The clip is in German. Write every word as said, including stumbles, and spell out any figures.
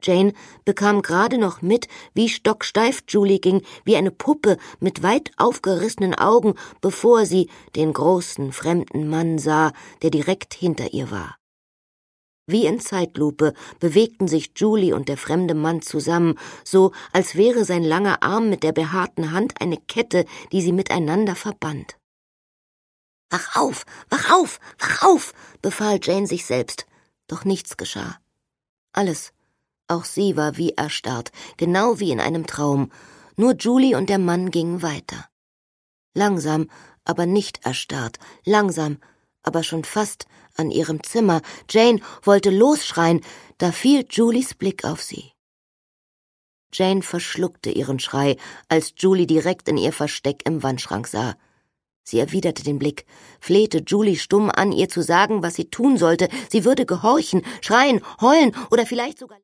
Jane bekam gerade noch mit, wie stocksteif Julie ging, wie eine Puppe mit weit aufgerissenen Augen, bevor sie den großen, fremden Mann sah, der direkt hinter ihr war. Wie in Zeitlupe bewegten sich Julie und der fremde Mann zusammen, so als wäre sein langer Arm mit der behaarten Hand eine Kette, die sie miteinander verband. »Wach auf, wach auf, wach auf«, befahl Jane sich selbst, doch nichts geschah. Alles, auch sie war wie erstarrt, genau wie in einem Traum, nur Julie und der Mann gingen weiter. Langsam, aber nicht erstarrt, langsam, aber schon fast an ihrem Zimmer. Jane wollte losschreien, da fiel Julies Blick auf sie. Jane verschluckte ihren Schrei, als Julie direkt in ihr Versteck im Wandschrank sah. Sie erwiderte den Blick, flehte Julie stumm an, ihr zu sagen, was sie tun sollte. Sie würde gehorchen, schreien, heulen oder vielleicht sogar